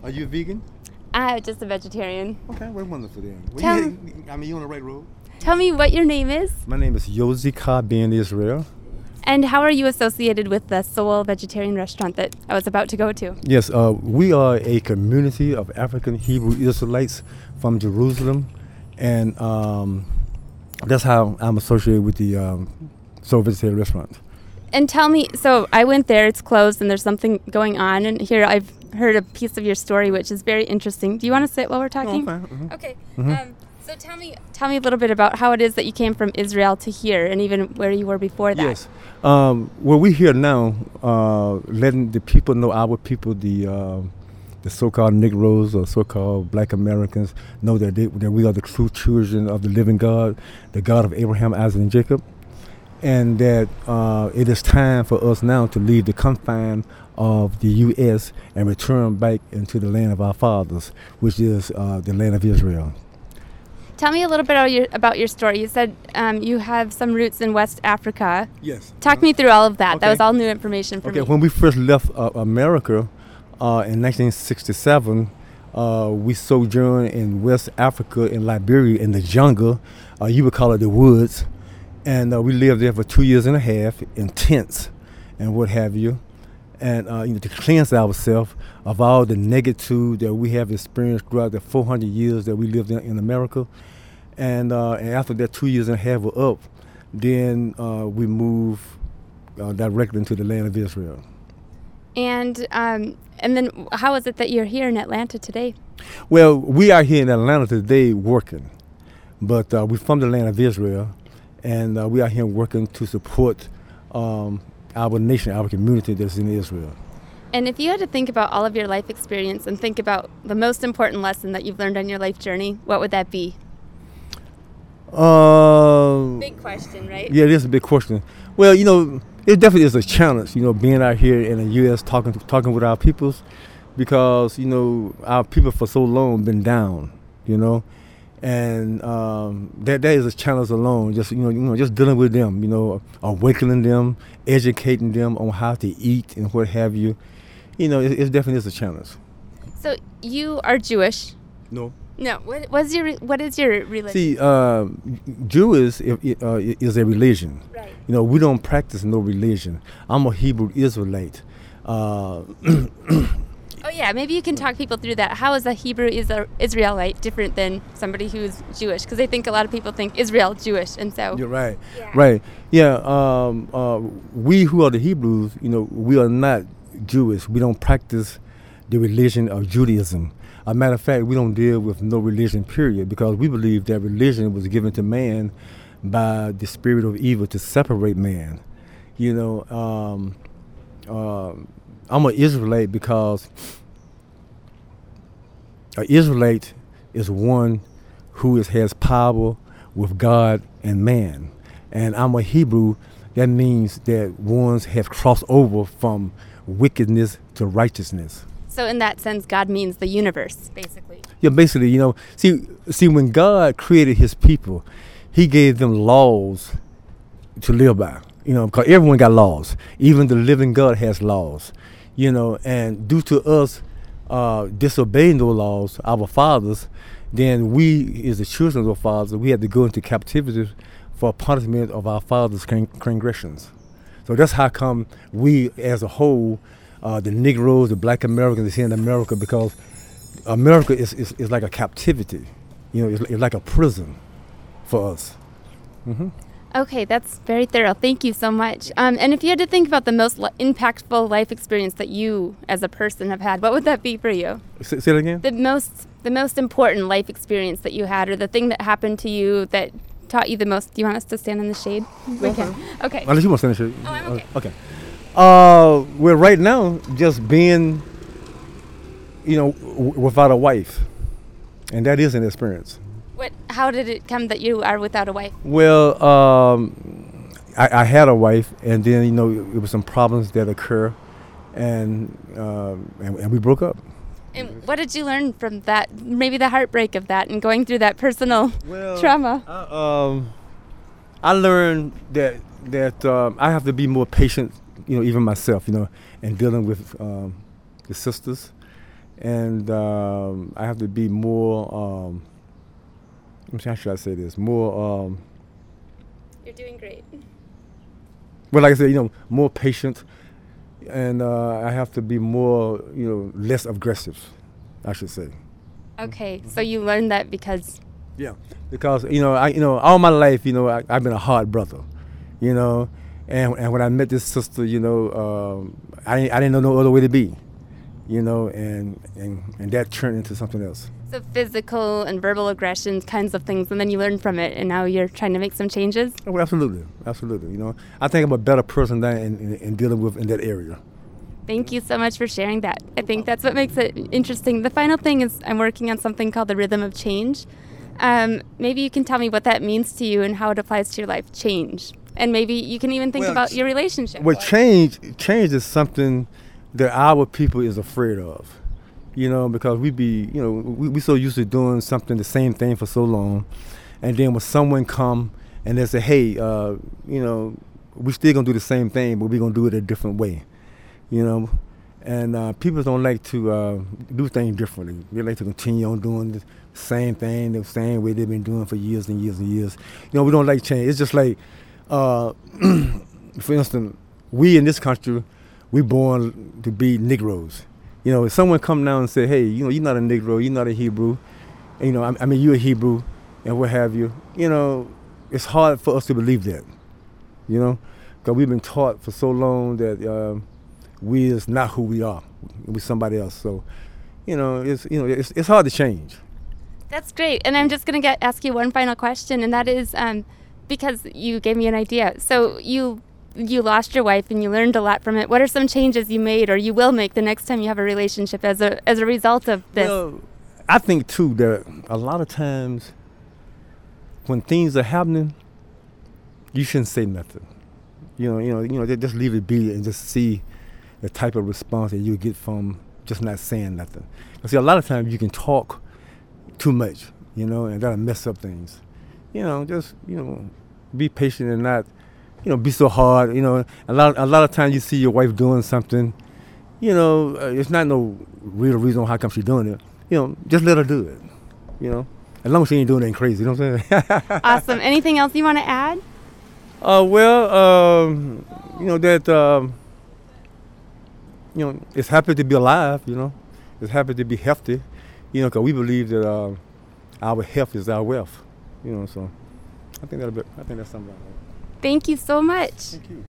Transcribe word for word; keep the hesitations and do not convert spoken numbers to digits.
Are you a vegan? I'm just a vegetarian. Okay, we're wonderful then. Well, Tell- you, I mean, you're on the right road. Tell me what your name is, My name is Yozika Ben Israel. and how are you associated with the Soul Vegetarian Restaurant that I was about to go to? Yes, uh, we are a community of African Hebrew Israelites from Jerusalem, and um, that's how I'm associated with the um, Soul Vegetarian Restaurant. And tell me, so I went there, it's closed, and there's something going on, and here I've heard a piece of your story, which is very interesting. Do you want to sit while we're talking? fine. Mhm. Okay. Mhm. Um, so tell me, tell me a little bit about how it is that you came from Israel to here, and even where you were before that. Yes. Um, well, we're here now, uh, letting the people know, our people, the uh, the so-called Negroes or so-called Black Americans, know that, they, that we are the true children of the living God, the God of Abraham, Isaac, and Jacob, and that uh, it is time for us now to leave the confine of the U S and return back into the land of our fathers, which is uh, the land of Israel. Tell me a little bit about your, about your story. You said um, you have some roots in West Africa. Yes. Talk me through all of that. That Okay. was all new information for Okay, me. when we first left uh, America uh, in nineteen sixty-seven, uh, we sojourned in West Africa, in Liberia, in the jungle. Uh, you would call it the woods. And uh, we lived there for two years and a half in tents and what have you. And uh, you know, to cleanse ourselves of all the negative that we have experienced throughout the four hundred years that we lived in, in America. And, uh, and after that two years and a half were up, then uh, we moved uh, directly into the land of Israel. And um, and then how is it that you're here in Atlanta today? Well, we are here in Atlanta today working, but uh, we're from the land of Israel, and uh, we are here working to support um, our nation, our community that's in Israel. And if you had to think about all of your life experience and think about the most important lesson that you've learned on your life journey, what would that be? Um, Big question, right? Yeah, it is a big question. Well, you know, it definitely is a challenge, you know, being out here in the U S talking to, talking with our peoples, because, you know, our people for so long been down, you know, and um, that that is a challenge alone. Just you know, you know, just dealing with them, you know, awakening them, educating them on how to eat and what have you. You know, it, it definitely is a challenge. So you are Jewish. No. No. What was your what is your religion? See, uh, Jewish uh, is a religion. Right. You know, we don't practice no religion. I'm a Hebrew Israelite. Uh, Oh yeah, maybe you can talk people through that. How is a Hebrew Isra- Israelite different than somebody who's Jewish? Because I think a lot of people think Israel Jewish, and so You're right. Yeah. Right. Yeah. Um, uh, we who are the Hebrews, you know, we are not Jewish. We don't practice the religion of Judaism. A matter of fact, we don't deal with no religion, period, because we believe that religion was given to man by the spirit of evil to separate man. You know, um, uh, I'm an Israelite because an Israelite is one who is, has power with God and man. And I'm a Hebrew. That means that ones have crossed over from wickedness to righteousness. so in that sense, God means the universe, basically. Yeah, basically, you know, see, see, when God created His people, He gave them laws to live by. You know, because everyone got laws. Even the living God has laws. You know, and due to us uh, disobeying those laws, our fathers, then we, as the children of our fathers, we had to go into captivity for punishment of our fathers' transgressions. So that's how come we, as a whole, uh, the Negroes, the Black Americans, is here in America, because America is, is, is like a captivity. You know, it's, it's like a prison for us. Mm-hmm. Okay, that's very thorough. Thank you so much. Um, and if you had to think about the most li- impactful life experience that you, as a person, have had, what would that be for you? Say, say that again? The most, the most important life experience that you had, or the thing that happened to you that taught you the most. Do you want us to stand in the shade? We can. Okay. Unless you want to stand in the shade. Oh, I'm okay. Uh, okay. Uh, well, right now, just being, you know, w- without a wife, and that is an experience. What? How did it come that you are without a wife? Well, um, I, I had a wife, and then you know it was some problems that occur, and um, and, and we broke up. And what did you learn from that? Maybe the heartbreak of that and going through that personal Well, trauma. I, um, I learned that that um, I have to be more patient, you know, even myself, you know, and dealing with um, the sisters, and um, I have to be more. Um, how should I say this? More. Um, You're doing great. well, like I said, you know, more patient, and uh, I have to be more, you know, less aggressive, I should say. Okay, so you learned that because. Yeah, because you know, I you know, all my life, you know, I, I've been a hard brother, you know, and and when I met this sister, you know, um, I I didn't know no other way to be, you know, and and and that turned into something else. So physical and verbal aggressions, kinds of things, and then you learn from it, and now you're trying to make some changes? Oh, absolutely, absolutely. You know, I think I'm a better person than in, in, in dealing with in that area. Thank you so much for sharing that. I think that's what makes it interesting. The final thing is I'm working on something called the Rhythm of Change. Um, maybe you can tell me what that means to you and how it applies to your life, change. And maybe you can even think well, about your relationship. Well, change, change is something that our people is afraid of. You know, because we be, you know, we we so used to doing something, the same thing for so long, and then when someone come and they say, hey, uh, you know, we still gonna do the same thing, but we gonna do it a different way, you know, and uh, people don't like to uh, do things differently. They like to continue on doing the same thing, the same way they've been doing for years and years and years. You know, we don't like change. It's just like, uh, for instance, we in this country, we born to be Negroes. You know, if someone come down and say, hey, you know, you're not a Negro, you're not a Hebrew, and, you know, I, I mean, you're a Hebrew, and what have you, you know, it's hard for us to believe that, you know, because we've been taught for so long that um, we is not who we are, we're somebody else. So, you know, it's, you know, it's, it's hard to change. That's great. And I'm just going to ask you one final question, and that is um, because you gave me an idea. So you you lost your wife and you learned a lot from it. What are some changes you made or you will make the next time you have a relationship as a as a result of this? Well, I think too that a lot of times when things are happening, you shouldn't say nothing. You know, you know, you know, just leave it be and just see the type of response that you get from just not saying nothing. Because see, a lot of times you can talk too much, you know, and that'll mess up things. You know, just, you know, be patient and not, you know, be so hard. You know, a lot, a lot of times you see your wife doing something, you know, uh, it's not no real reason how come she's doing it. You know, just let her do it, you know, as long as she ain't doing anything crazy, you know what I'm saying? Awesome. Anything else you want to add? Uh, well, um, you know, that, um, you know, it's happy to be alive, you know, it's happy to be healthy, you know, because we believe that uh, our health is our wealth, you know, so I think that'll be, I think that's something like that. Thank you so much. Thank you.